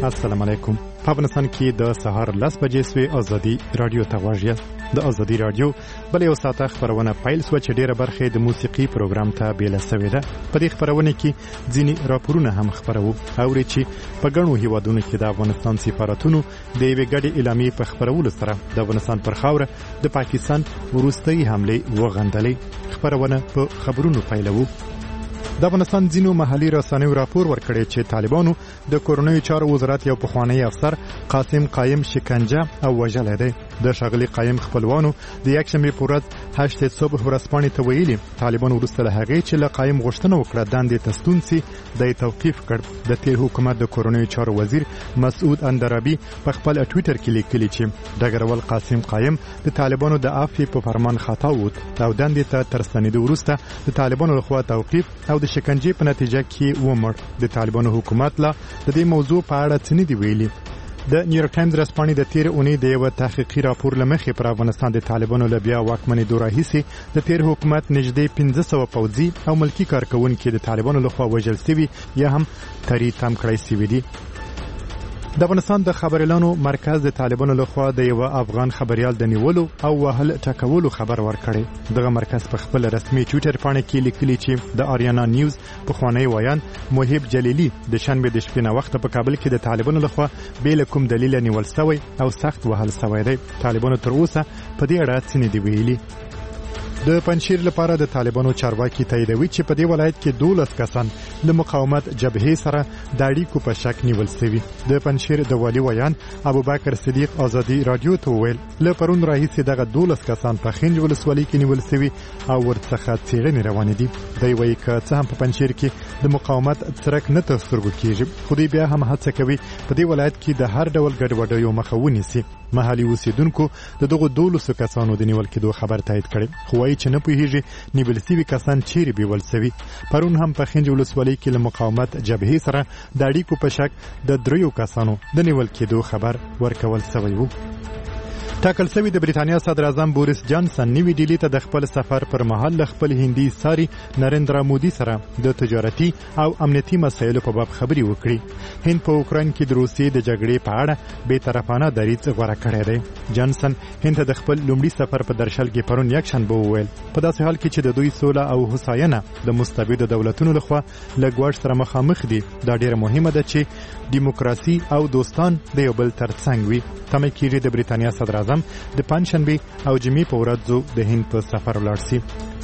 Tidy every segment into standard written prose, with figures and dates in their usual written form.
السلام علیکم. په افغانستان کې د سهار 10 بجې سوی ازادي رادیو ته واژه د ازادي رادیو بل یو ساعته خبرونه پیل سو چې ډیره برخه د موسیقي پروګرام ته بیل سوی ده. په دې خبرونه کې ځینی راپورونه هم خبرو او چې په ګڼو هیوادونو کې د افغانستان سفارتونو د یوې ګډې اعلامیې په خبرولو سره د افغانستان پر خاوره د پاکستان وروستۍ حمله وغندلې. خبرونه په خبرونو پیلوو. د افغانستان ځینو محلي رسنیو راپور ورکړی چې طالبانو د کورنیو چارو وزارت یو پخوانی افسر قاسم قایم شکنجه او وژلی دی. د ښاغلي قایم خپلوانو د یکشنبې په ورځ 8 صبح ورځپاڼې ته ویلي طالبان وروسته له هغې چې له قایم غوښتنه وکړه دندې ته ستون سي د توقیف کړ. د تیر حکومت د کورنیو چارو وزیر مسعود اندرابي په خپل ټویټر کې لیکلي چې ډګروال قاسم قایم د طالبانو د عفو په فرمان خطا ووت او دندې ته تر ستنېدو وروسته د طالبانو لخوا توقیف او د شکنجې په نتیجه کې ومړ. د طالبانو حکومت لا د دې موضوع په اړه څه نه دی ویلي. د نیویورک ټایمز رسپانې د تیر اونۍ د یو تحقیقي راپور لمخې پر افغانستان د طالبانو له بیا واکمنېدو راهیسې د تیر حکومت نږدې 1500 پوځي او ملکی کارکونکي د طالبانو لخوا وژل شوي یا هم تری تم کړای شوي دي. د افغانستان د خبريالانو مرکز د طالبانو لخوا د یو افغان خبريال د نیولو او وهل ټکولو خبر ورکړی. دغه مرکز په خپل رسمي ټویټر باندې کې لیکلي چې د آریانا نیوز په خوانی ویان محب جلیلی د شنبه د شپې نه وخت په کابل کې د طالبانو لخوا بیل کوم دلیل نیول شوی او سخت وهل شوی دی. طالبانو تر اوسه په دې اړه څه نه دی ویلي. د پنځشیر لپاره د طالبانو چارواکي تاییدوي چې په دې ولایت کې 12 کسان د مقاومت جبهې سره د اړیکو په شک نیول شوي. د پنځشیر د والي ویان ابوبکر صدیق ازادي رادیو ته ویل له پرون راهیسې دغه 12 کسان په خنج ولسوالۍ کې نیول شوي او ورڅخه څېړنې روانې دي. دوی وایي که څه هم په پنځشیر کې د مقاومت څرک نه تر سترګو کېږي خو دوی بیا هم هڅه کوي په دې ولایت کې د هر ډول ګډوډیو مخه ونیسي. محلي اوسیدونکو د دغه 12 کسانو د نیول کېدو خبر تایید کړي خو وايي چې نه پوهیږي نیول شوي کسان چیرې بیول شوي. پرون هم په خنج ولسوالۍ کې له مقاومت جبهې سره د اړیکو په شک د 3 کسانو د نیول کېدو خبر ورکول شوی وو. ټاکل شوی د بریټانیا صدر اعظم بوریس جانسن نیوی ډیلی ته د خپل سفر پر مهال خپل هندي ساري نریندرا مودي سره د تجارتي او امنیتي مسایلو په باب خبري وکړي. هند په اوکراین کې د روسیې د جګړې په اړه بې طرفانه دریځ غوره کړی دی. جانسن هند ته د خپل لومړي سفر په درشل کې پرون یکشنبه وویل په داسې حال کې چې د دوی سوله او هوساینه د مستبد دولتونو لخوا له ګواښ سره مخامخ دي دا ډیره مهمه ده چې دیموکراسي او دوستان د یو بل ترڅنګ وي. تمه کېږي د بریټانیا صدر اعظم د پنځشنبه او جمعې په ورځو د هند په سفر ولاړ شي.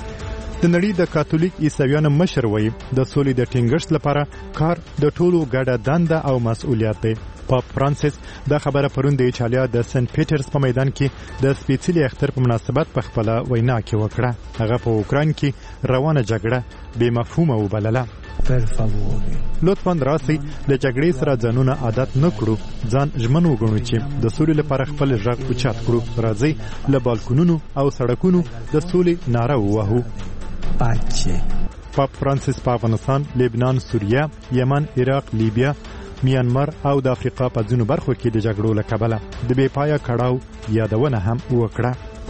د نړۍ د کاتولیک عیسویانو مشر وایي د سولې د ټینګښت لپاره کار د ټولو ګډه دنده او مسؤلیت دی. پاپ فرانسیس دا خبره پرون د ایټالیا د سنت پیټرز په میدان کې د سپیڅلي اختر په مناسبت په خپل وینا کې وکړه. هغه په اوکراین کې روانه جګړه بې مفهومه وبلله. لطفاً راسي له جګړې سره ځانونه عادت نه کړو ځان ژمن وګڼو چې د سولې لپاره خپل غږ اوچت کړو. راځي له بالکونونو او سړکونو د سولې ناره ووهو. پاپ فرانسیس په افغانستان، لبنان، سوریه، یمن، عراق، لیبیا، میانمار او د افریقا په ځینو برخو کې د جګړو له کبله د بې پایه کړاو یادونه هم وکړه.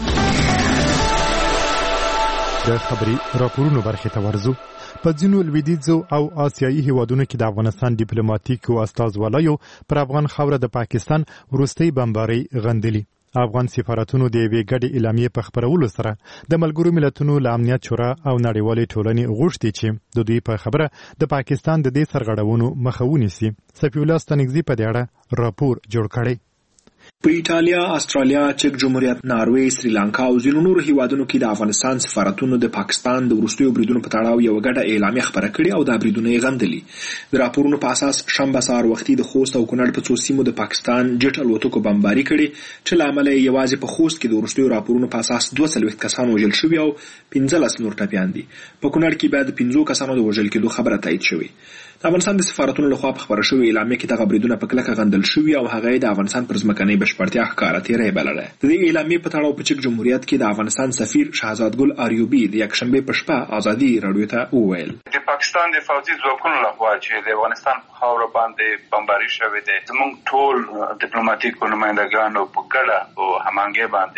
د خبري راپورونو برخې ته ورځو. په ځینو لویدیځو او آسیایي هیوادونو کې د افغانستان ډیپلوماټیکو استازوالیو پر افغان خاوره د پاکستان وروستۍ بمبارۍ غندلي. افغان سفارتونو د یوې ګډې اعلامیې په خبرولو سره د ملګرو ملتونو له امنیت شورا او نړیوالې ټولنې غوښتي چې د دوی په خبره د پاکستان د دې سرغړونو مخه ونیسي. صفي الله ستانکزي په دې اړه راپور جوړ کړی. په ایټالیا، استرالیا، چک جمهوریت، ناروې، سریلانکا او ځینو نورو هیوادونو کې د افغانستان سفارتونو د پاکستان د وروستیو بریدونو په تړاو یو ګډه اعلامیه خبره کړې او دا بریدونه یې غندلي. د راپورونو په اساس شنبه سهار وختي د خوست او کونړ په څو سیمو د پاکستان جټ الوتکو بمباري کړې چې له امله یې یوازې په خوست کې د وروستیو راپورونو په اساس 42 کسان وژل شوي او 15 نور ټپیان دي. په کونړ کې بیا د 15 کسانو د وژل کېدو خبره تایید شوې. د افغانستان د سفارتونو لخوا په خبره شوې اعلامیه کې دغه بریدونه په کلکه غندل شوي او هغه د افغانستان پر ځمکنۍ بشپړتیا ښکاره تېری بلله. د دې اعلامیې په تړاو په چک جمهوریت کې د افغانستان سفیر شهزاد ګل آریوبي د یکشنبه په شپه ازادي رادیو ته وویل د پاکستان د فوجي ځواکونو لخوا چې د افغانستان په خاوره باندې بمباري شوې ده زموږ ټول ډیپلوماټیک نمائندګانو په ګډه او هماهنګۍ باندې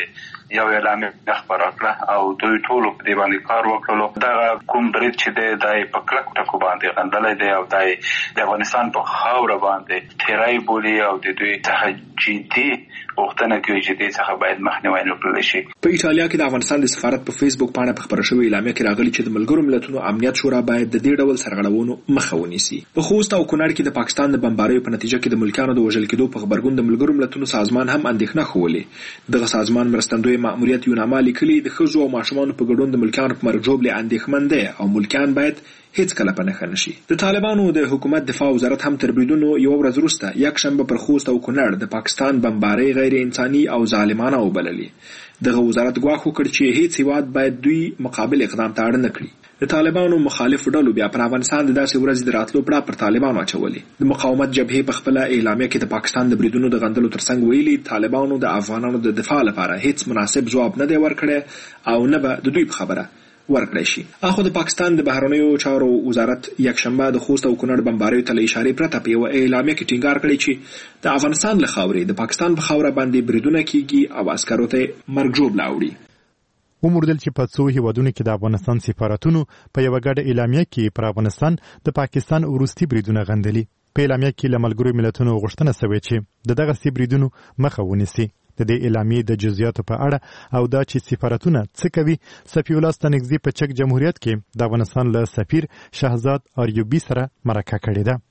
یو اعلامیه خپره کړه او دوی ټول په دې باندې کار وکړلو. دا کوم برید چې د په کلکو ټکو باندې غندلې دی او د افغانستان په خاوره باندې تیرای بولی او د دوی څخه جدي وختونه کوي چې دې څخه باید مخنیوي وکړل شي. په ایټالیا کې د افغانستان د سفارت په فیسبوک باندې په خبره شوې اعلامیه کې راغلي چې د ملګرو ملتونو امنیت شورا باید د دې ډول سرغړونو مخه ونیسي. په خوست او کونړ کې د پاکستان د بمباریو په نتیجه کې د ملکانو د وژل کېدو په خبرګون د ملګرو ملتونو سازمان هم اندېښنه ښودلې. دغه سازمان مرستندوی مأموریت یو نامه لیکلي د ښځو او ماشومانو په ګډون د ملکانو په مرګ ژوبلې اندېښمن دی او ملکان باید هیڅ کله په نښه نشي. د طالبانو د حکومت دفاع وزارت هم تر بریدونو یو ورځ وروسته یکشنبه پر خوست او کونړ د پاکستان بمبارۍ غیر انساني او ظالمانه وبللې. دغه وزارت ګواښ وکړ چې هیڅ هیواد باید دوی مقابل اقدام ته اړ نه کړي. د طالبانو مخالف ډلو بیا پر افغانستان د داسې ورځې د راتلو پړه پر طالبانو اچولې. د مقاومت جبهې په خپله اعلامیه کې د پاکستان د بریدونو د غندلو ترڅنګ ویلي طالبانو د افغانانو د دفاع لپاره هیڅ مناسب ځواب نه دی ورکړی او نه به د دوی په خبره ورکړی شي. اخو د پاکستان د بهرنیو چارو وزارت یکشنبه د خوست او کونړ بمباریو ته له اشارې پرته په یوه اعلامیه کې ټینګار کړی چې د افغانستان له خاورې د پاکستان په خاوره باندې بریدونه کیږي او عسکرو ته مرګ ژوبله اوړي. وموردل چې په څو هیوادونو کې د افغانستان سفارتونو په یوه ګډه اعلامیه کې پر افغانستان د پاکستان وروستي بریدونه غندلي. په اعلامیه کې له ملګرو ملتونو غوښتنه شوې چې دغه بریدونو مخه ونیسي. د دې اعلامیې د جزئیاتو په اړه او دا چې سفارتونه څه کوي صفی الله ستانکزي په چک جمهوریت کې د افغانستان له سفیر شهزاد آریوبي سره مرکه کړې ده.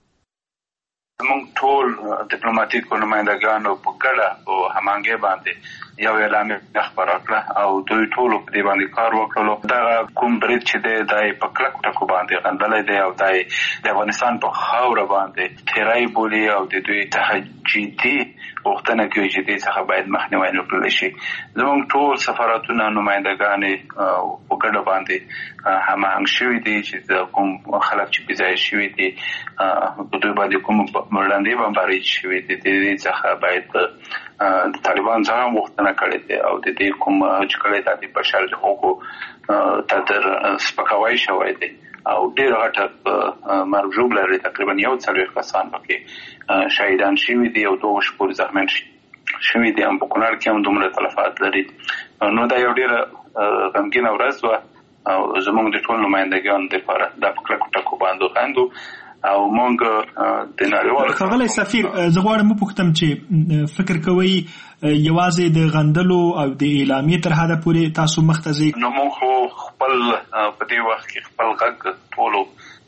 موږ ټول ډیپلوماټیک نمائندګانو په ګډه او هماهنګۍ باندې یو اعلامیه خپره کړه او دوی ټول په دې باندې کار وکړلو. دا کوم برید چې د په کلکو ټکو باندې غندلې دی او د افغانستان په خاوره باندې تیرای بولی او د دوی څخه جدي وختونه کوي چې دې څخه باید مخنیوي وکړل شي. زموږ ټول سفارتونه نمائندګانې په ګډه باندې هماهنګ شوي دي چې کوم خلک چې بېځایه شوي دي په دوی باندې کوم وړاندې بمبارۍ شوي دي د دې څخه باید د طالبان څخه غوښتنه کړې ده او د دې کوم چې کړی د بشر د حقوقو تر سپکاوی شوی دی او ډېر غټه مرګ ژوبله لري. تقریبا 140 کسان پکې شهیدان شوي دي او 2 شپور زخمیان شوي دي. هم په کونړ کې هم دومره تلفات لري. نو دا یو ډېره غمګینه ورځ وه او زموږ د ټول نمایندګانو دپاره دا په کلکو ټکو باندې غندو او موږ د نړیوالو. ښاغلی سفیر، زه غواړم وپوښتم چې فکر کوئ یوازې د غندلو او د اعلامیې تر حده پورې تاسو مخ ته ځئ؟ نو موږ خو خپل په دې وخت کې خپل غږ ټولو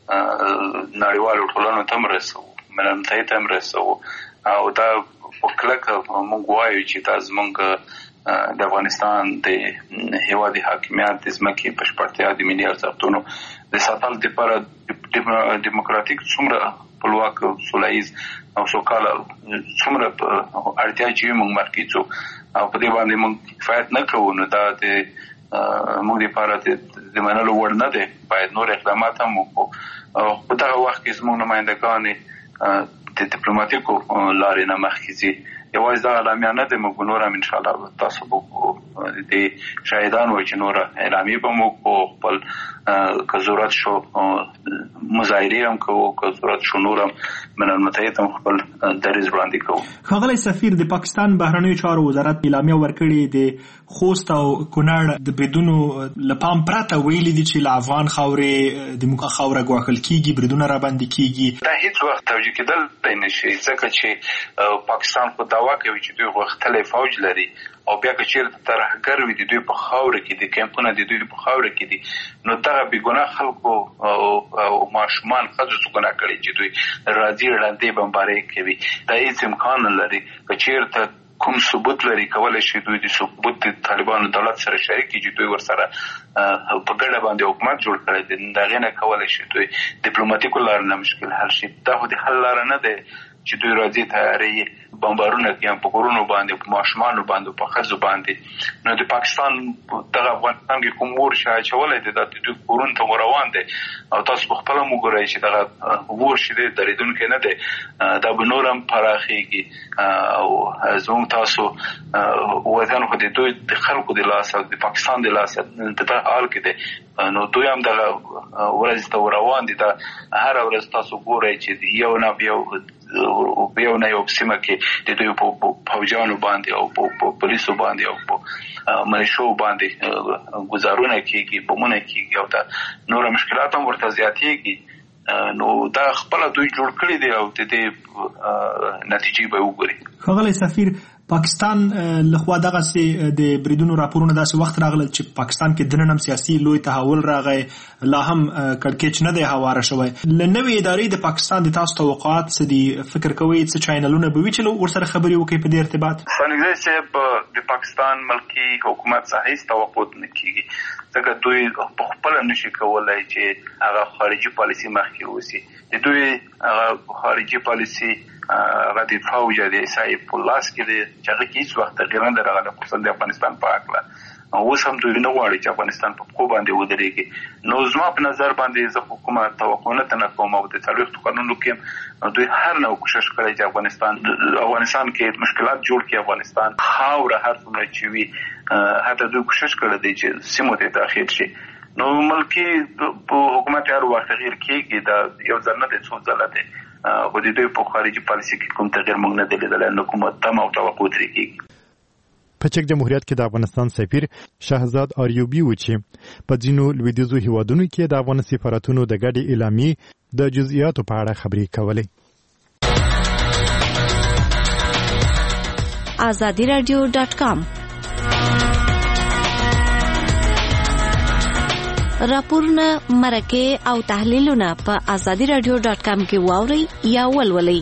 نړیوالو ټولنو ته هم رسوو، ملل متحد ته هم رسوو او دا په کلکه موږ وایو چې دا زموږ د افغانستان د هیواد حاکمیت د ځمکې بشپړتیا د ملي ارزښتونو د ساتلو لپاره دیموکراتیک څومره خپلواک سوله ییز او سوکاله څومره اړتیا چې موږ مرکزو او په دې باندې موږ کفایت نه کوو، نو دا د موږ لپاره د منلو وړ نه دی. باید نور اقدامات هم وکړو او په دغه وخت کې زموږ نمایندګانې د ډیپلوماټیکو لارې نه مخکې ځي. یوازې دا اعلامیه نه دی، موږ نور هم انشاءالله تاسو به د شاهدان وایي چې نور اعلامیې به موږ په خپل که ضرورت شو مظاهرې هم کوو، که ضرورت شو نور هم ملل متحد هم خپل دریځ وړاندې کوو. ښاغلی سفیر، د پاکستان بهرنیو چارو وزارت اعلامیه ورکړې د خوست او کونړ د بریدونو له پام پرته ویلي دي چې له افغان خاورې د موږ خاوره ګواښل کېږي، بریدونه راباندې کېږي. دا هیڅ وخت توجیه کېدلی نه شي، ځکه چې پاکستان خو دعوا کوي چې دوی غښتلی فوج لري او بیا که چېرته ترهګر وي د دوی په خاوره کې دي، کیمپونه د دوی په خاوره کې دي، نو دغه بېګناه خلکو او ماشومان ښځو څه ګناه کړي چې دوی راځي ړندې بمبارۍ کوي. دا هېڅ امکان نه لري. که چېرته کوم ثبوت لري کولی شي دوی د ثبوت د طالبانو دولت سره شریک کړي چې دوی ورسره په ګډه باندې حکومت جوړ کړی دی، د هغې نه کولی شي دوی ډیپلوماټیکو لارو نه مشکل حل شي. دا خو د حل لاره نه دی چې دوی راځي تیارې بمبارونه کوي په کورونو باندې، په ماشومانو باندې، په ښځو باندې. نو د پاکستان دغه افغانستان کې کوم اور چې اچولی دی دا د دوی کورونو ته روان دی او تاسو په خپله هم وګورئ چې دغه اور چې دی درېدونکی نه دی، دا به نور هم پراخېږي او زموږ تاسو وطن خو د دوی د خلکو د لاسه د پاکستان د لاسه د دغه حال کې دی، نو دوی هم دغه ورځې ته روان دي. دا هره ورځ تاسو ګورئ چې یو نه یو یو نه یو سیمه کې د دوی په فوجانو باندې او په پولیسو باندې او په ملیشو باندې گزارونه کیږي، بمونه کیږي او دا نور مشکلات هم ورته زیاتېږي. نو دا خپل دوی جوړ کړی دی او د دې نتیجې به وګوري. ښاغلی سفیر، پاکستان لخوا دغه سي د بریدونو راپورونه داسې وخت راغلل چې پاکستان کې دننه هم سیاسي لوی تحول راغی، لا هم کړکېچ نه دی هواره شوی. له نوې ادارې د پاکستان د تاسو توقعات څه دي؟ فکر کوئ څه چینلونه به وي چې ورسره خبرې وکړي په دې ارتباط؟ څنګه چې د پاکستان ملکی حکومت څخه هیڅ توقع نه کیږي، ځکه دوی په خپل نشي کولای چې هغه خارجي پالیسي مخکې وسی. د دوی هغه خارجي پالیسي هغه د فوج د ایسای په لاس کې دی چې هغه هیڅ وخت تغیر نه راغلی، خصوصا د افغانستان په اړه. اوس هم دوی نه غواړي چې افغانستان په پښو باندې ودرېږي. نو زما په نظر باندې زه حکومت توقع نه کوم او د څلوېښتو کلونو کې دوی هر نوع کوشش کړی چې افغانستان کې مشکلات جوړ کړي. افغانستان خاوره هر څومره چې وي حتی دوی کوشش کړی دی چې سیمو ته داخل شي. نو ملکی حکومت هر وخت تغیر کېږي، دا یو ځل نه دی څو ځله دی، خو د دوی په خارجي پالیسي کې کوم تغیر موږ نه دی لیدلی. نو کومه تمه او توقع ترې کېږي. په چک جمهوریت کې د افغانستان سفیر شهزاد آریوبي و چې په ځینو لویدیځو هیوادونو کې د افغان سفارتونو د ګډې اعلامیې د جزئیاتو په اړه خبرې کولې. azadiradio.com راپورونه، مرکې او تحلیلونه په azadiradio.com کې واورئ یا ولولئ.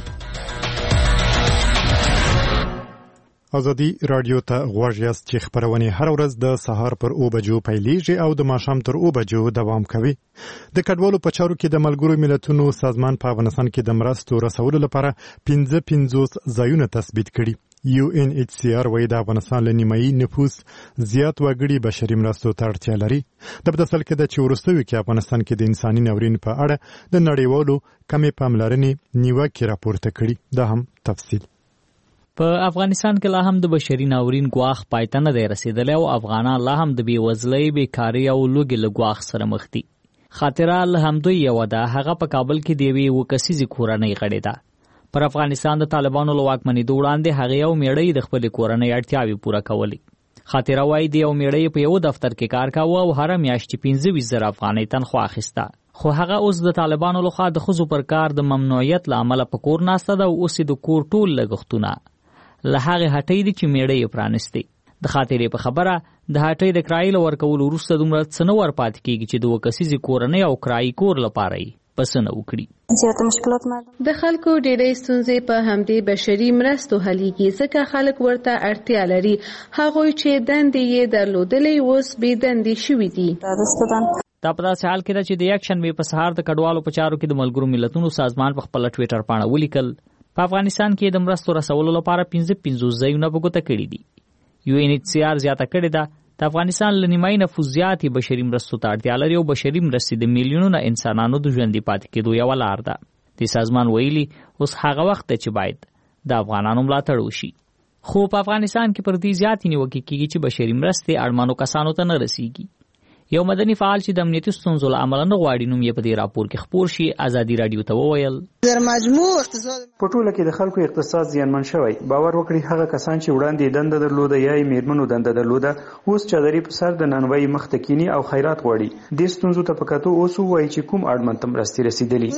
ازادي رادیو ته غوږ یاست چې خبرونه هر ورځ د سهار پر 9 بجو پیلېږي او د ماښام تر 9 بجو دوام کوي. د کډوالو په چارو کې د ملګرو ملتونو سازمان په افغانستان کې د مرستو رسولو لپاره 55 ځایونه تثبیت کړي. UNHCR وايي د افغانستان له نیمایي نفوس زیات وګړي بشري مرستو ته اړتیا لري. د بدسل کې د چورستوي کې افغانستان کې د انساني ناورین په اړه د نړیوالو کمې پاملرنې نیوکې راپورته کړي. دا هم تفصیل. په افغانستان کې لا هم د بشري ناورین ګواښ پای ته نه دی رسیدلی او افغانان لا هم د بېوزلۍ، بیکاري او لوږې له ګواښ سره مخ دي. خاطره له همدوی یوه ده، هغه په کابل کې د یوې 7 کسیزې کورنۍ غړې ده. پر افغانستان د طالبانو له واکمنېدو وړاندې هغې یو مېړی د خپلې کورنۍ اړتیاوې پوره کولې. خاطره وایي د یو مېړی په یو دفتر کې کار کاوه او هره میاشت 25,000 افغانۍ تنخوا اخیسته. خو هغه اوس د طالبانو لخوا د ښځو پر کار د ممنوعیت له امله په کور ناسته ده او اوس د کور ټول لګښتونه له هغې هټۍ دي چې مېړه یې پرانیستې. د خاطرې په خبره د هټۍ د کرایې له ورکولو وروسته دومره څه نه ورپاتې کېږي چې د 7 کسیزې کورنۍ او کرایي کور لپاره یې پس نه وکړي. د خلکو ډېرې ستونزې په همدې بشري مرستو حلیږي، ځکه خلک ورته اړتیا لري. هغوی چې دندې یې درلودلې اوس بې دندې شوي دي. دا په داسې حال کې ده چې د یک شنبې په سهار د کډوالو په چارو کې د ملګرو ملتونو سازمان په خپله ټویټر پاڼه ولیکل په افغانستان کې د مرستو رسولو لپاره 55 ځایونه په ګوته کړي دي. UNHCR زیاته کړې ده د افغانستان له نیمایي نفوس زیاتې بشري مرستو ته اړتیا لري او بشري مرستې د میلیونونو انسانانو د ژوندي پاتې کېدو یوه لار ده. د سازمان ویلي اوس هغه وخت دی چې باید د افغانانو ملاتړ وشي. خو په افغانستان کې پر دې زیاتې نیوکې کېږي چې بشري مرستې اړمنو کسانو ته نه رسیږي. یو مدني فعال چې د امنیتي ستونزو له امله نه غواړي نوم یې په دې راپور کې خپور شي ازادي رادیو ته وویل په ټوله کې د خلکو اقتصاد زیانمن شوی. باور وکړي هغه کسان چې وړاندې دنده درلوده یا یې میرمنو دنده درلوده اوس چادري په سر د نانوایي مخ ته کینی او خیرات غواړي. دې ستونزو ته په کتو اوس ووایي چې کوم اړمن ته مرستې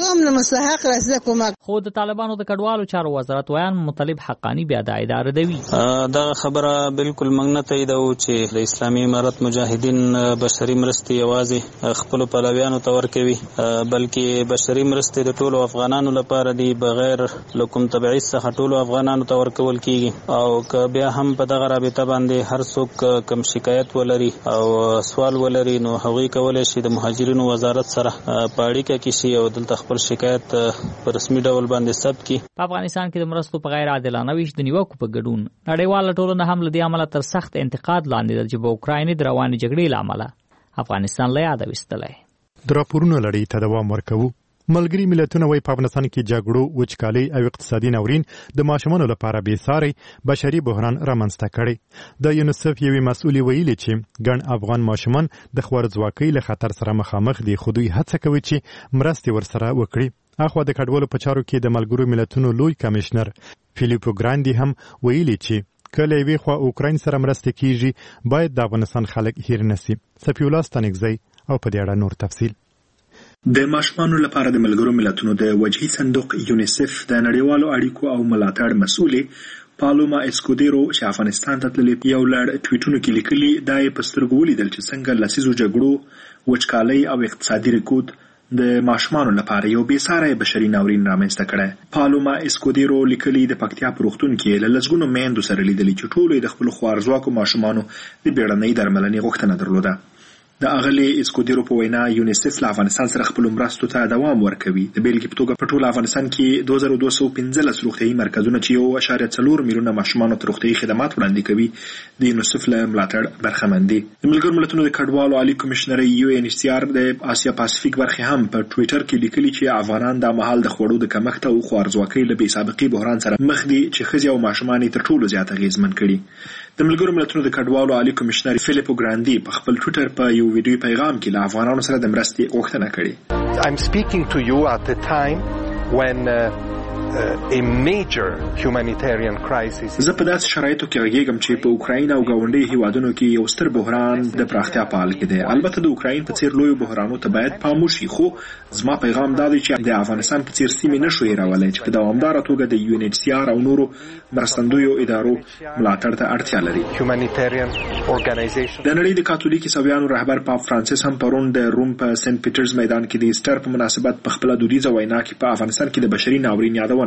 رسېدلي. خو د طالبانو د کډوالو چارو وزارت ویان مطلب حقانی بیا دا اداره دوي. دا خبره بالکل موږ نه تاییدو چې د اسلامي امارت مجاهدین بشري مرستې یوازې خپل پلویانو ته ورکوي، بلکې بشري مرستې د ټولو افغانانو لپاره دي بغیر له کوم تبعیض څخه ټولو افغانانو ته ورکول کیږي. او که بیا هم په دغه رابطه باندې هر څوک کم شکایت ولري او سوال ولري نو هغوی کولی شي د مهاجرینو وزارت سره په اړیکه کې شي او دلته خپل شکایت په رسمي ډول باندې ثبت کړي. په افغانستان کې د مرستو په غیر عادلانه ویش د نیوکو په ګډون نړیواله ټولنه هم له دې امله تر سخت انتقاد لاندې ده چې په اوکراین د روانې جګړې له امله افغانستان له یاده ویستلی. د راپورونو لړۍ ته دوام ورکوو. ملګري ملتونه وايي په افغانستان کې جګړو، وچکالۍ او اقتصادي ناورین د ماشومانو لپاره بېساري بشري بحران رامنځته کړی. د یونیسف یوې مسؤلې ویلي چې ګڼ افغان ماشومان د خوارځواکۍ له خطر سره مخامخ دي، خو دوی هڅه کوي چې مرستې ورسره وکړي. اخوا د کډوالو په چارو کې د ملګرو ملتونو لوی کمشنر فیلیپو ګراندي هم ویلي چې کله یوې خوا اوکراین سره مرسته کیږي باید د افغانستان خلک هیر نسی. سفیولا ستانکزی او په دې اړه نور تفصیل. د ماشومانو لپاره د ملګرو ملتونو د وجهي صندوق یونیسف د نړیوالو اړیکو او ملاتړ مسؤلې پالوما اسکودیرو چې افغانستان ته تللې یو لړ ټویټونه کې لیکلي دا یې په سترګو ولیدل چې څنګه لسیزو جګړو، وچکالۍ او اقتصادي رکود د ماشومانو لپاره یو بېساری بشري ناورین رامنځته کړی. پالوما اسکودیرو لیکلي د پکتیا په روغتون کې له لسګونو میندو سره لیدلي چې ټولو د خپلو خوارځواکو ماشومانو د بیړنۍ درملنې غوښتنه درلوده. د اغلی اسکودیرو په وینا یونیسف له افغانستان سره خپل مرستو ته دوام ورکوي. د بیلګې په توګه په ټول افغانستان کې 2215 روغتیايي مرکزونه چې 1.4 میلیونه ماشومانو ته روغتیايي خدمات وړاندې کوي د یونیسف له ملاتړ برخمن دي. د ملګرو ملتونو د کډوالو عالی کمشنر UNHCR د آسیا پاسفیک برخه هم په ټویټر کې لیکلي چې افغانان د مهال د خوړو د کمښت او خوارځواکۍ له بې سابقې بحران سره مخ دي چې ښځې او ماشومان تر ټولو زیات اغېزمن کړي. د ملګرو ملتونو د کډوالو عالی کمشنر فیلیپو ګراندي په خپل ټویټر په یو ویډیو پیغام کې له افغانانو سره د مرستې غوښتنه کړې. I'm speaking to you at a time when a major humanitarian crisis. زه په داسې شرایطو کې غږیږم چې په اوکراین او ګاونډي هیوادونو کې یو ستر بحران د پراختیا په حال کې دی. البته د اوکراین په څیر لوی بحرانونو ته باید پام وشي، خو زما پیغام دا دی چې د افغانستان په څیر سیمې نشو هیرولای چې په دوامداره توګه د UNHCR او نورو مرستندویو ادارو ملاتړ ته اړتیا لري. Humanitarian organization. د نړۍ د کاتولیک عیسویانو رهبر پاپ فرانسیس هم پرون د روم په سنت پیټرز میدان کې د ایسټر په مناسبت په خپل دودیزه وینا کې په افغانستان کې د بشري ناورین یادونه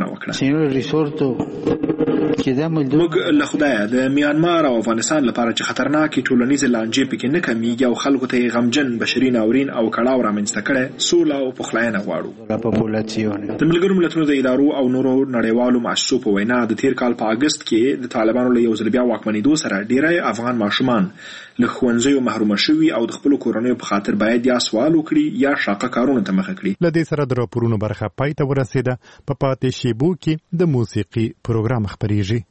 موږ له خدایه د میانمار او افغانستان لپاره چې خطرناکې ټولنیزې لانجې پکې نه کمیږي او خلکو ته یې غمجن بشري ناورین او کړاو رامنځته کړی سوله او پخلاینه غواړو. د ملګرو ملتونو د ادارو او نورو نړیوالو مؤسسو په وینا د تیر کال په اګست کې د طالبانو له یو ځل بیا واکمنېدو سره ډیری افغان ماشومان له ښوونځیو محروم شوي او د خپلو کورنیو په خاطر باید یا سوال وکړي یا شاقه کارونو ته مخه کړي. له دې سره د راپورونو برخه پای ته ورسېده. په پاتې شیبو کې د موسیقي پروګرام خپرېږي.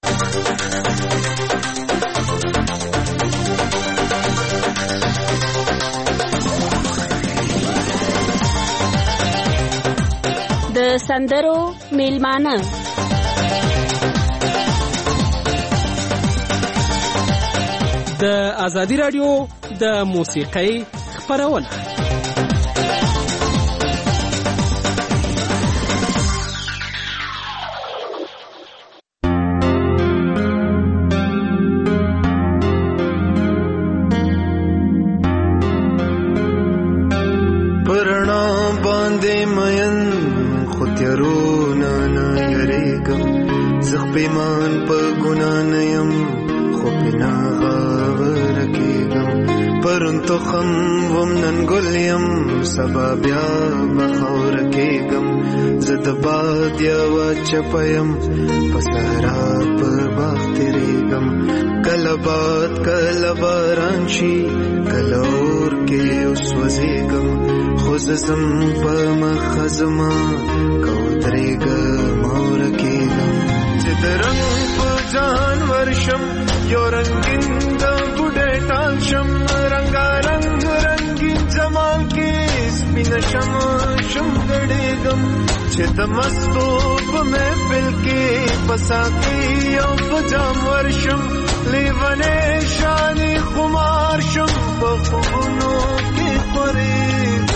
د سندرو میلمانه د ازادي رادیو د موسیقۍ خپرونه. پیمان په ګنا نه یم خو پنا غاور کېږم پرون تخم وم نن ګل یم سبا بیا بخور کېږم زه د باد یوه چپه یم په صحرا په باغ تېرېږم کله باد کله باران شي کله اور کې وسوځېږم خو زه ځم په مخه زما که ودرېږم اور کېږم چې د رنګ په ځان ورشم یو رنګین د بوډۍ ټال شم رنګارنګ رنګین جمال کې سپینه شم ګډېږم چې د مستو په محفل کې په ساقي او په جام ورشم لیونی شانې خمار شم په خوبونو کې خورېږم.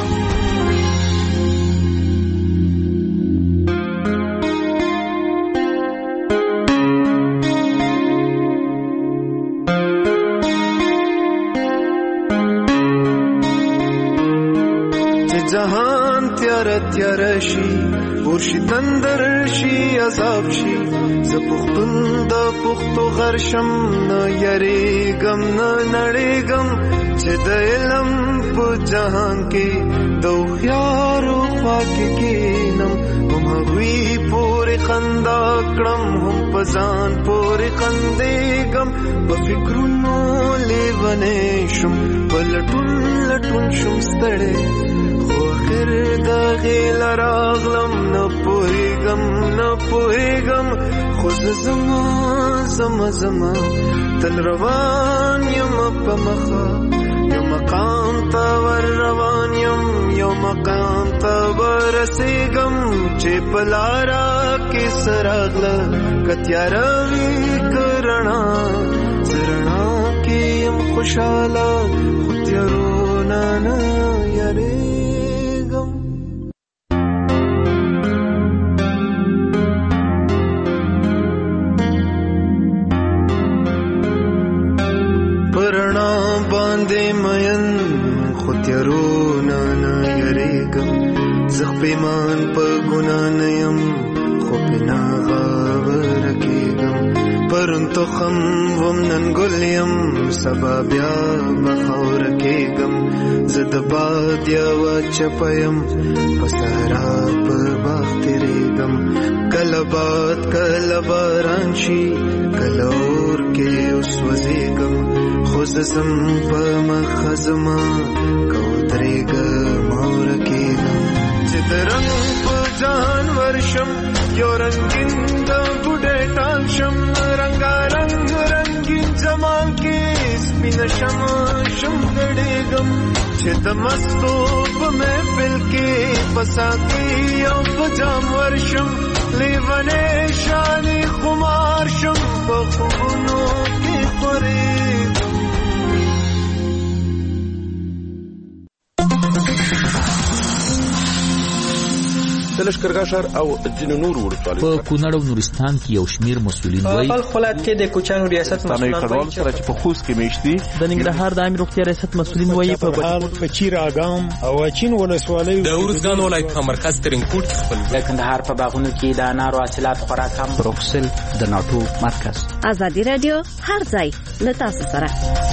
جهان تیار شي ورشي تندر شي عذاب شي زه پښتون د پښتو غر شم نه یریږم نه نړېږم چې د علم په جهان کې د هوښیارو خوا کې کښېنم هم هغوی پورې خندا کړم هم په ځان پورې خندېږم په فکرونو لیونی شم په لټون شم ستړی خو آخر د غې نه پوهېږم خو زما تل روان یم په مخه یو مقام ته ور روان یم یو مقام ته ورسېږم چې په لاره کې سراغله که تیاره وي که رڼا زه رڼا کې یم خوشحاله خو تیارونه نه یارېږم پرنا باندې مین خو تیارونه نه یریږم زه پیمان په ګناه نه یم خو پې ناغاوره کېږم پرون تخم وم نن ګل یم سبا بیا به خاوره کېږم زه د باد یوه چپه یم په صحرا په باغ تېرېږم کله باد کله باران شي کله اور کې وسوځېږم خو زه ځم په مخه زما که ودرېږم او ورکېږم چې د رنګ په جهان ورشم یو رنګین د بوډۍ ټال شم رنګارنګ رنګین جمال کې سپینه شم ګډېږم چې د مستو په محفل کې په ساقي او په جام ورشم لیونی شانې خمار شم په خوبونو کې خورېږم د لښکرګاه ښار او ځینو نورو ولسوالیو په کونړ او نورستان کې یو شمېر مسؤلین وایي په خپل ولایت کې د کوچیانو ریاست مسؤلین وایي سره چې په خوست کې میشت دي د ننګرهار د عامې روغتیا ریاست مسؤلین وایي په چیر اګام او اچین ولسوالیو د ارزګان ولایت په مرکز ترینکوټ کې خپل د کندهار په باغونو کې د انارو حاصلات خورا کم بروکسل د ناټو مرکز ازادي رادیو هر ځای له تاسو سره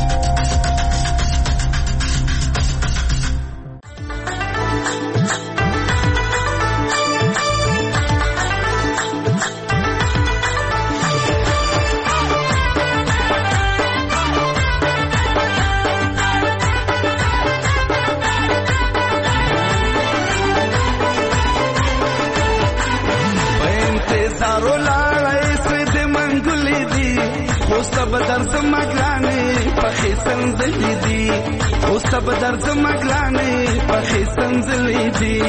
بدر زمګلانې پخې سنځلې دي اوس بدر زمګلانې پخې سنځلې دي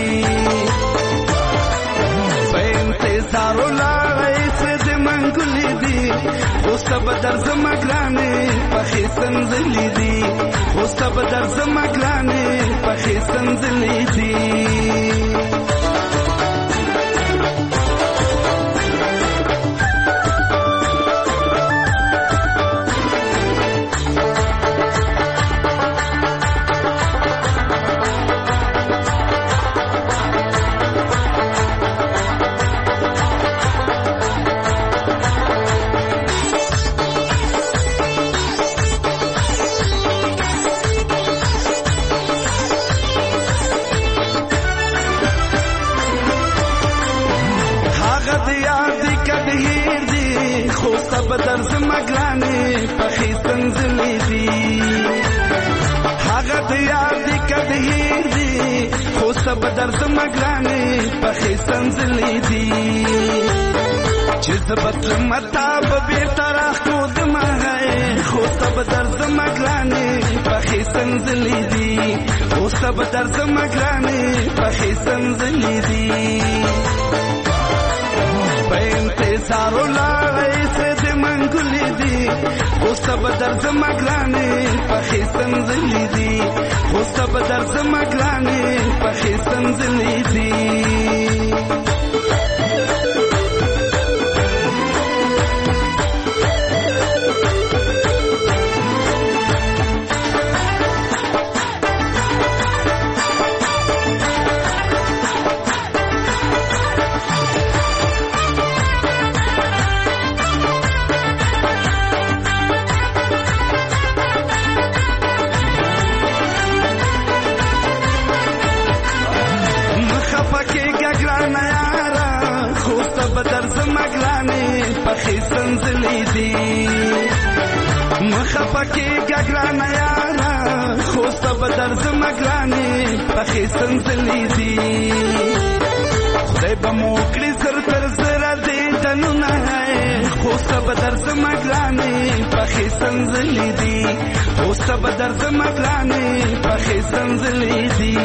په انتظار ولاړې چې د منګلې دي اوس بدر زمګلانې پخې سنځلې دي اوس بدر زمګلانې پخې سنځلې دي بدر زمګلانې پخې سنځلې دي هغه د یار دې کده هېر دي خو بدر زمګلانې پخې سنځلې دي چې زبط مطاب بیرته راښود مغه خو بدر زمګلانې پخې سنځلې دي خو بدر زمګلانې پخې سنځلې دي په انتظار ولاړې منګلې دي اوس بدر زمګلانې پخې سنځلې دي اوس بدر زمګلانې پخې سنځلې دي بدر زمګلانې پخې سنځلې دي مخه پکې ګګرانه یاره خو بدر زمګلانې پخې سنځلې دي خدای به مو کړي زر تر زر خوسته به درځم ګرانې پخې سنځلې دي خوسته به درځم ګرانې پخې سنځلې دي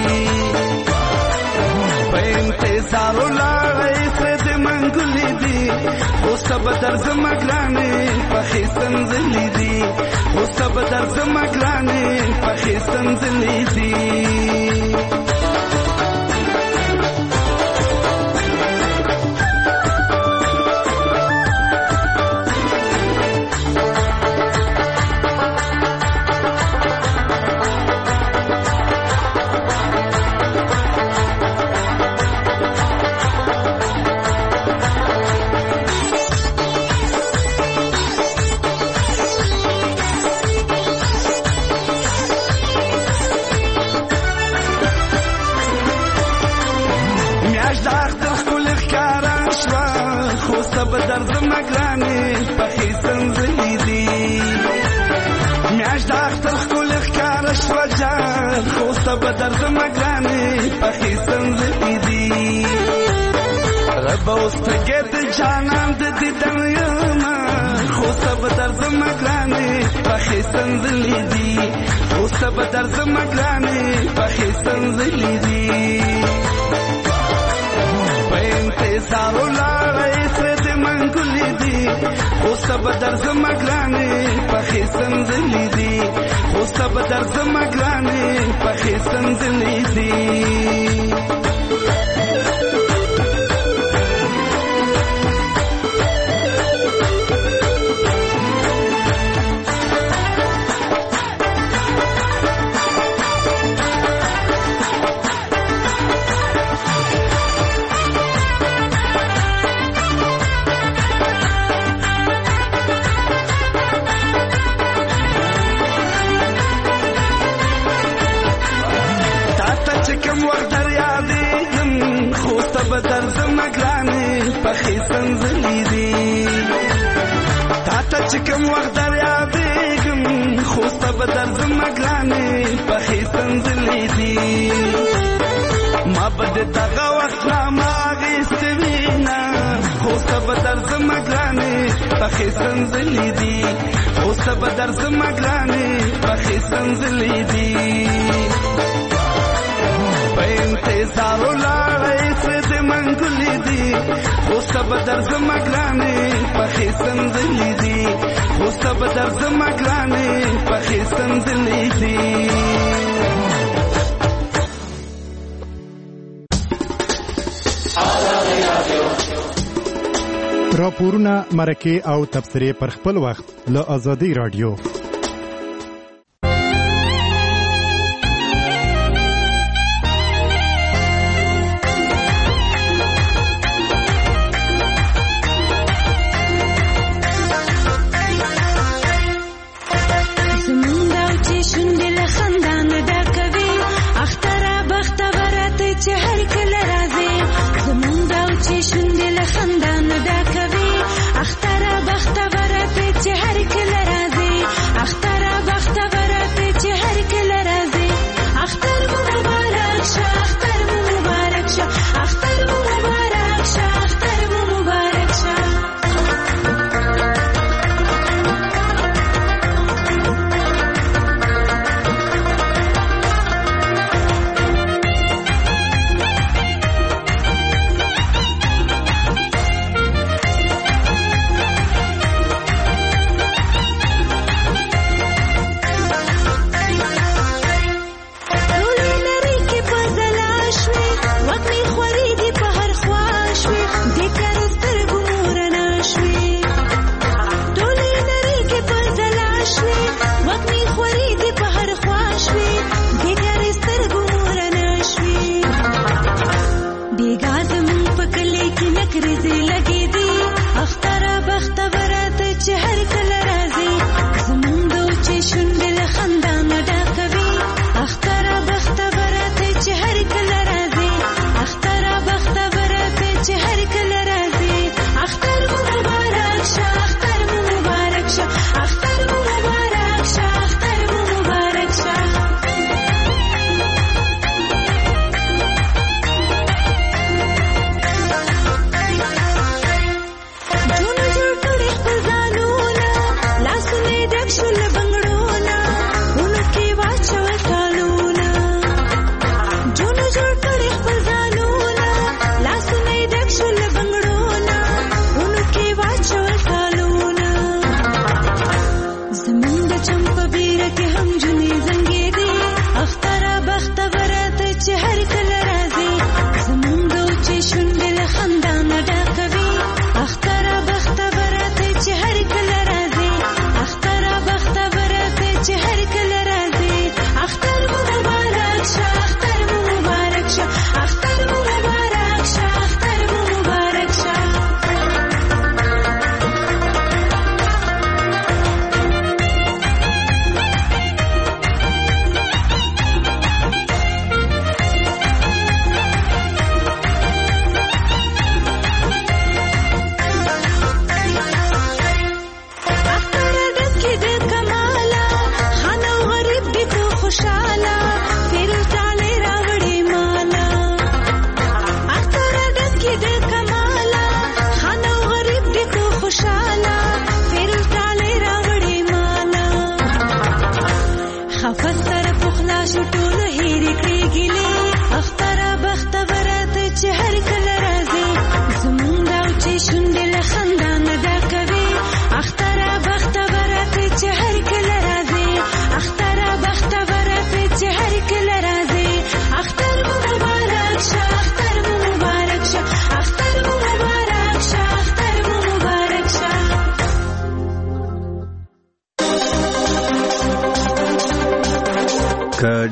په انتظار ولاړې سره د منګلې دي خوسته به درځم ګرانې پخې سنځلې دي خوسته به درځم ګرانې پخې سنځلې دي درځم ګرانې پخې سنځلې دي میاشت د اختر ښکلې ښکاره شوه جان خوسته به درځم ګرانې پخې سنځلې دي ربه اوس ټکې د جانان د دیدن یمه خوسته به درځم ګرانې پخې سنځلې دي خوسته به درځم ګرانې پخې سنځلې دي په انتظار ولاړې سره د منګلې دي خوسته به درځم ګرانې پخې سنځلې دي خوسته به درځم ګرانې پخې سنځلې دي به درځم ګرانې پخې سنځلې دي تا ته چې کوم وخت در یادېږم خوسته به درځم ګرانې پخې سنځلې دي ما به د دغه وخت نامه اخیستې وینه خوسته به درځم ګرانې پخې سنځلې دي خوسته به درځم ګرانې پخې سنځلې دي په انتظار ولاړې سره د منګلې دي خوسته به درځم ګرانې پخې سنځلې دي خوسته به درځم ګرانې پخې سنځلې دي راپورونه مرکې او تبصرې پر خپل وخت له آزادۍ رادیو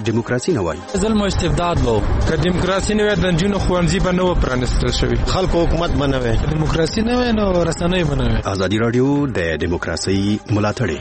دیموکراسي نه وای. ظلم او استبداد وو. که دیموکراسي نه وای د جنونو خوانځي به نه و پرانستل شوی. خلکو حکومت بنوي. دیموکراسي نه وای نو رسنۍ بنوي. ازادي رادیو د دیموکراسي ملاتړی.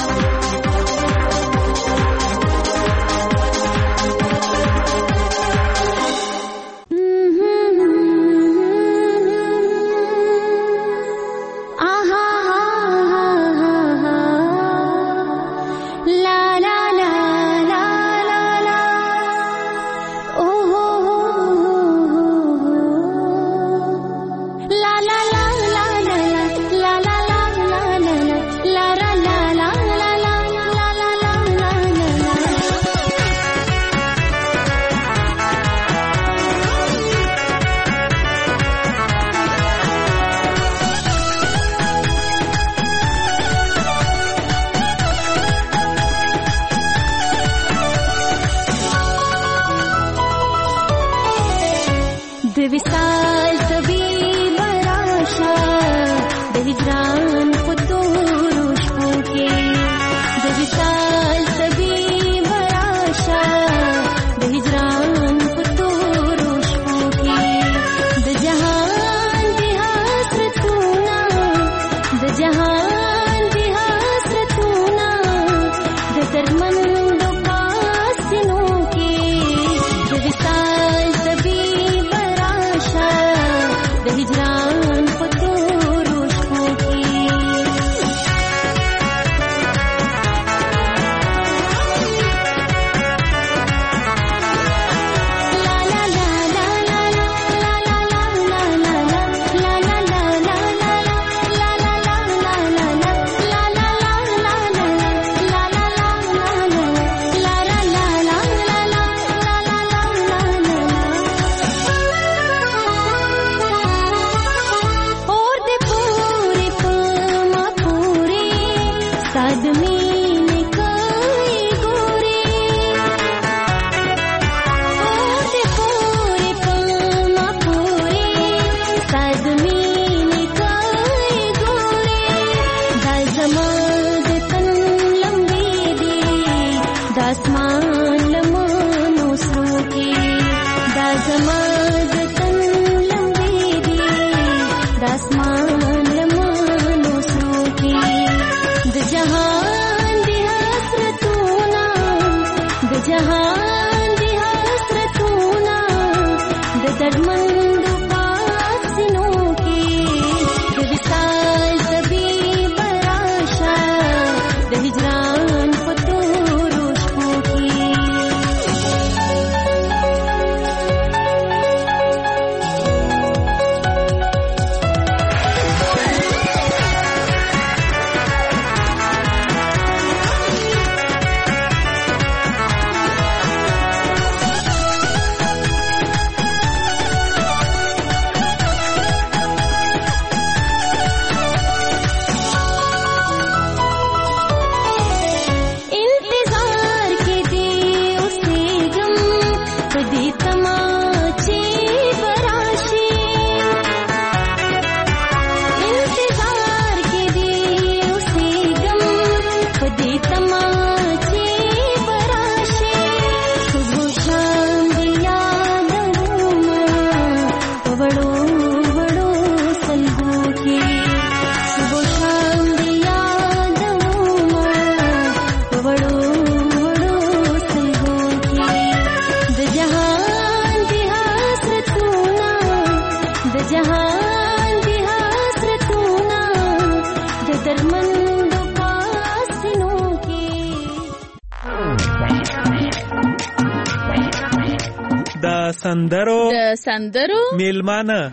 سندرو میلمانه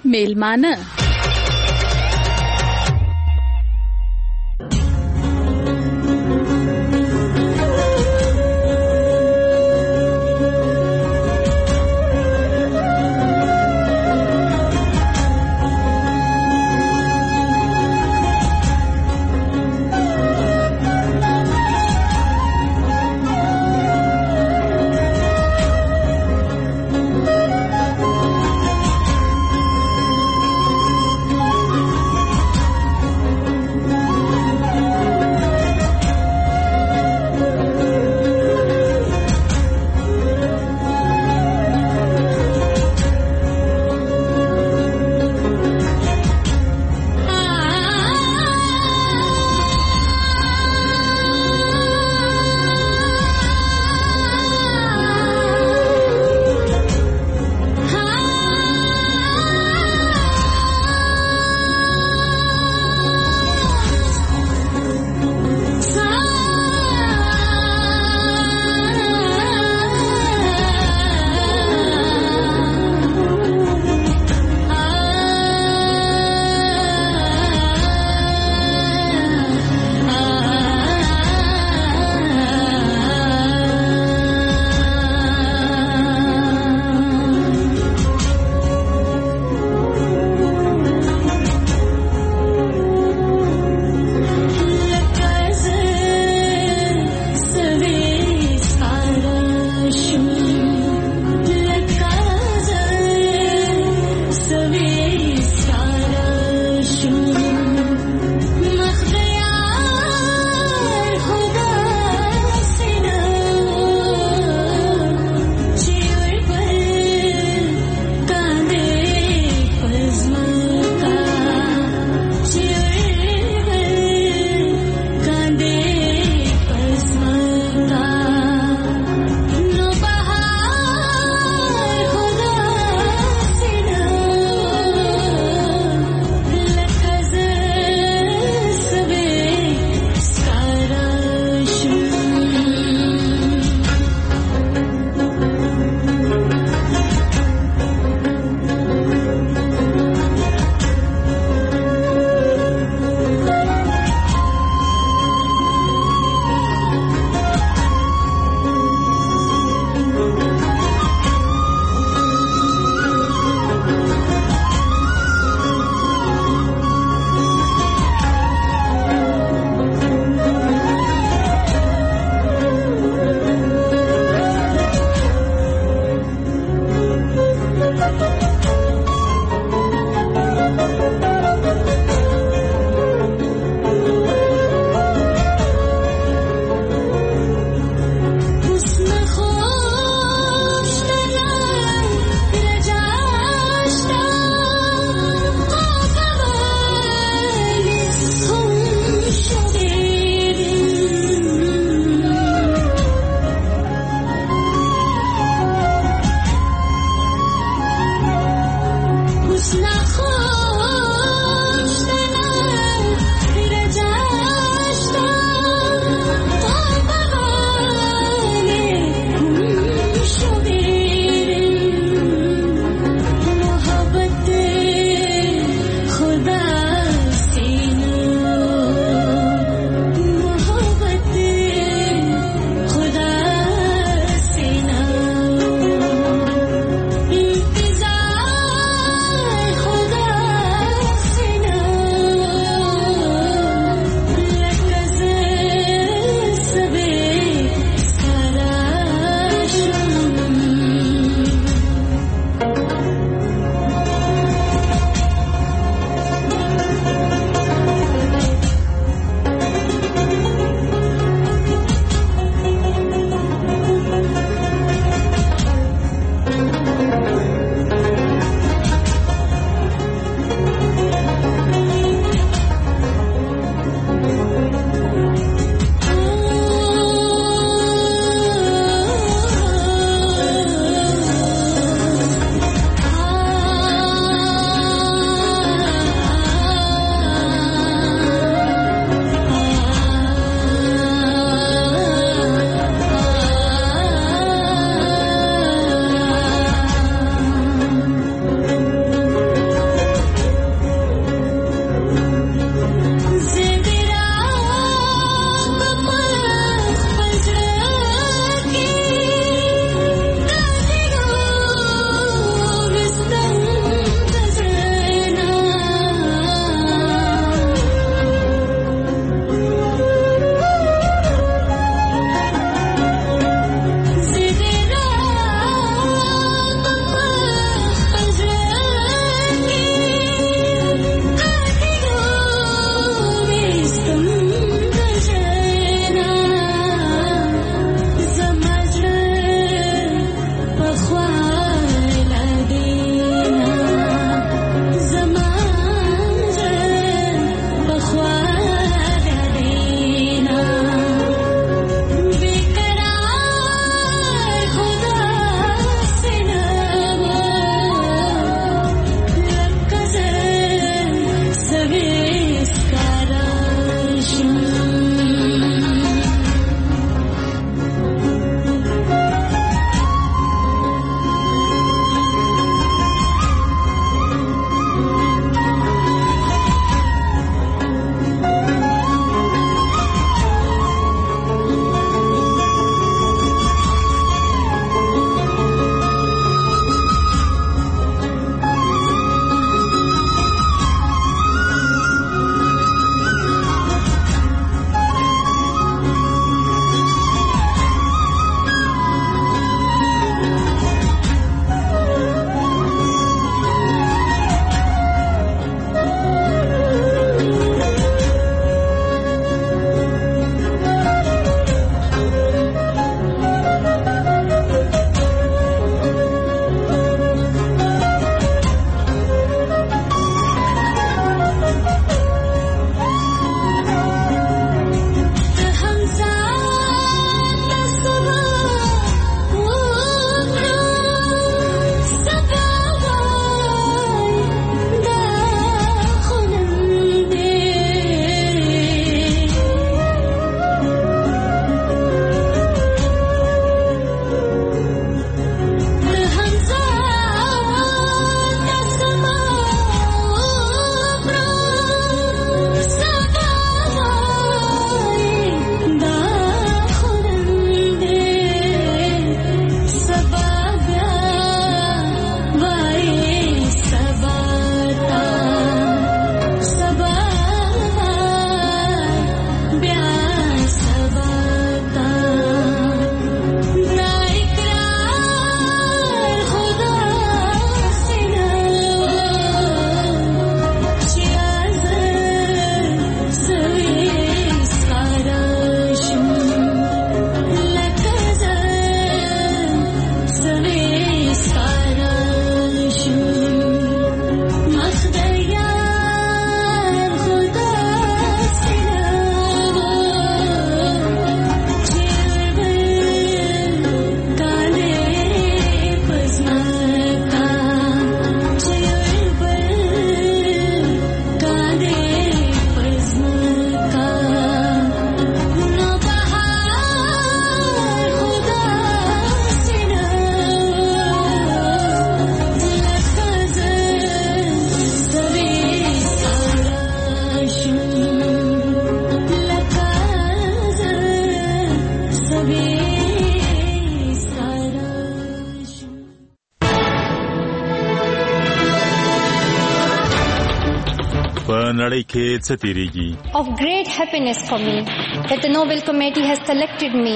نړۍ کې څه تیریږي. Of great happiness for me that the Nobel Committee has selected me.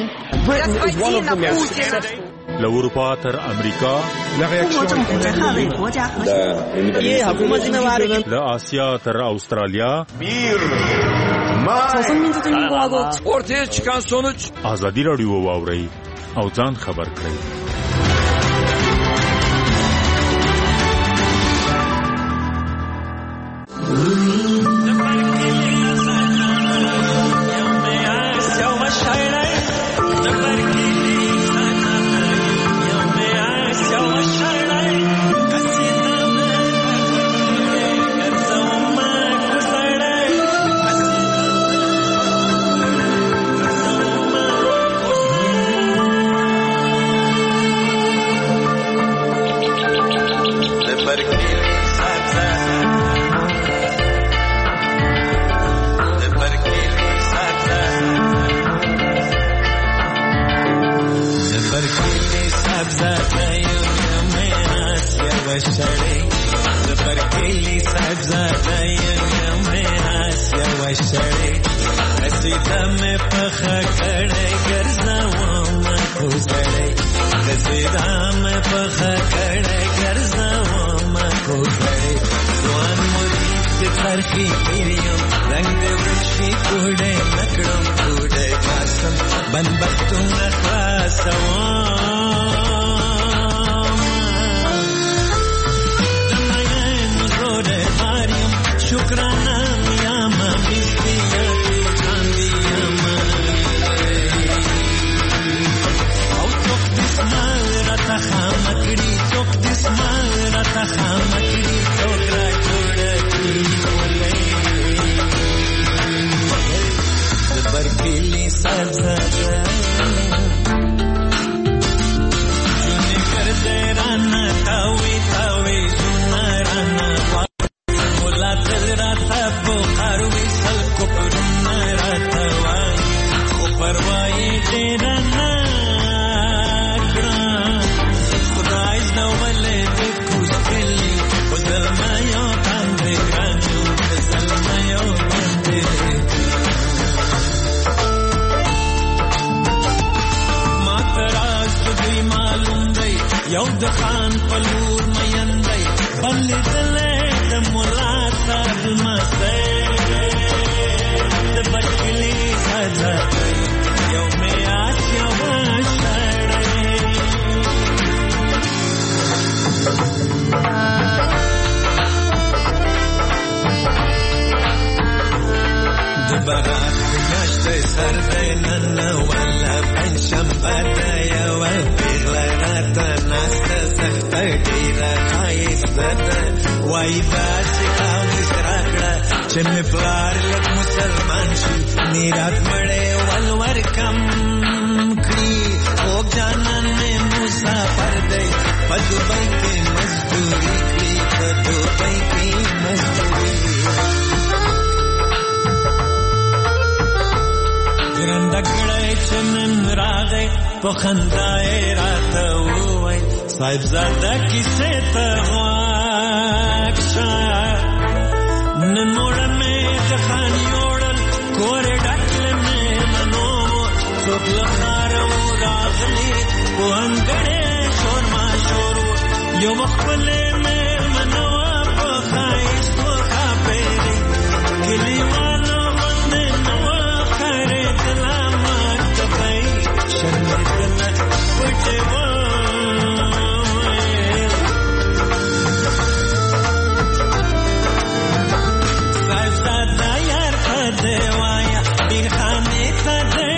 له اروپا تر امریکا، له آسیا تر استرالیا، ortaya çıkan sonuç ازادي رادیو واورئ او ځان خبر کړئ. خان پلور میندای بلې دلې د مراد صاحب مسته د بچلی خزر یو میاش یو شړې د بارات میاشتې سر دی نن ولا پنځم بده یو پیغله راته ناسته سخته ډېره ښایسته ده وایي داسې قامیز راکړه چې مې پلار لږ مسلمان شي میرات مړی ولور کم کړي خوږ جانان مې مسافر دی په دوبۍ کې مزدوري کړي په دوبۍ کې مزدوري ګړی چې نن راغی په خندا یې راته وویل صاحبزاده کیسې ته غوږ شه نن موړه مې د خان یوړل کور یې ډک له مېلمنو څوک له ښاره و راغلي په انګړ یې شور ماشور و یو وخت خپلې مېلمنه وه په ښایستو ښاپېرې کلیوالو غوندې نه وه ښکارېدله شرمېدله پټې وویل صاحبزاده یار ته دې وایه بیرخانې ته دې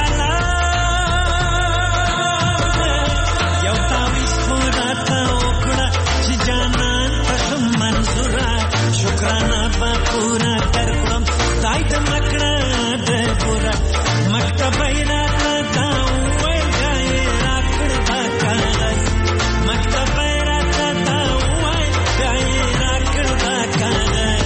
سلام یو تاویز خو راته وکړه چې جانان ته ښه منظوره شکرانه به پوره درکړم خدای ته مه کړه د پوره مکتبه یې راته دا وویل بیا یې راکړ دا کاغذ مکتبه یې راته دا وویل بیا یې راکړ دا کاغذ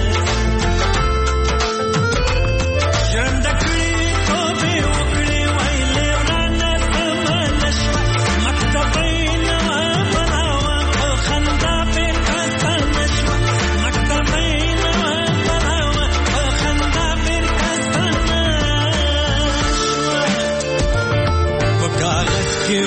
ژرنده کړي توبې وکړې ویلې ورانه سمه نه شوه مکتبه یې نه وه بلاوه په خندا بېرته ستانه شوه مکتبه یې نه وه بلاوه په خندا بېرته ستانه کاغذ کې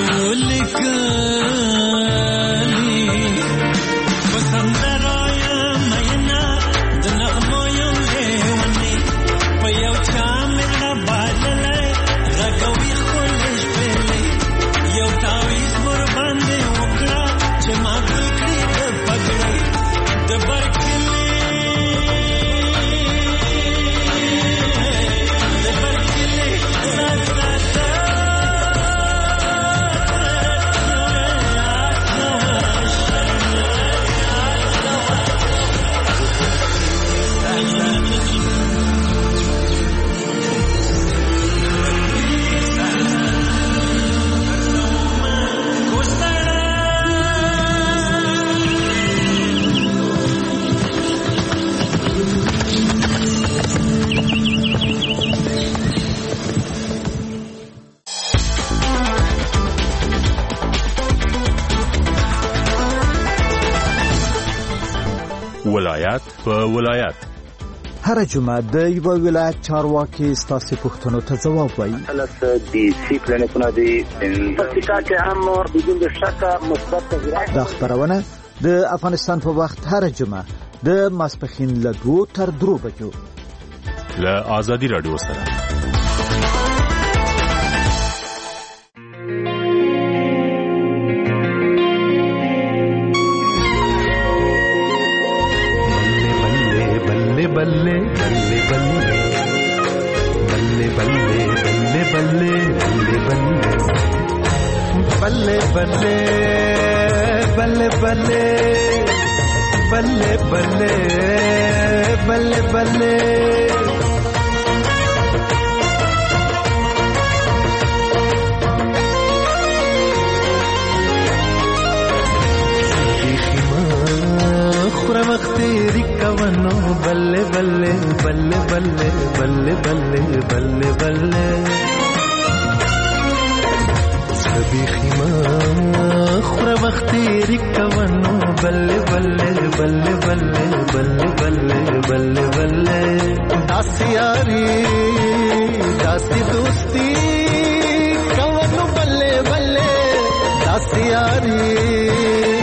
ولیکلي په سندرو یم مینا د نغمو یم لیونی په یو چا مې زړه بایللی غږوي ښکلې شپېلې یو تاویز ورباندې وکړه چې ما ګل کړي د پګړۍ د برکلي ولایت په ولایت هر جمعه د یو ولایت چارواکي ستاسو پوښتنو ته ځواب وایي. دا خبرونه د افغانستان په وخت هر جمعه د ماسپښین له 2 تر 3 بجو له آزادي رادیو سره. बल्ले बल्ले बल्ले बल्ले बल्ले बल्ले बल्ले बल्ले बल्ले बल्ले बल्ले बल्ले बल्ले बल्ले बल्ले तेरी कवनो बल्ले बल्ले बल्ले बल्ले बल्ले बल्ले बल्ले बल्ले सभी खिमा खुरा वक्त तेरी कवनो बल्ले बल्ले बल्ले बल्ले बल्ले बल्ले बल्ले बल्ले दासी यारी दासी दोस्ती कवनो बल्ले बल्ले दासी यारी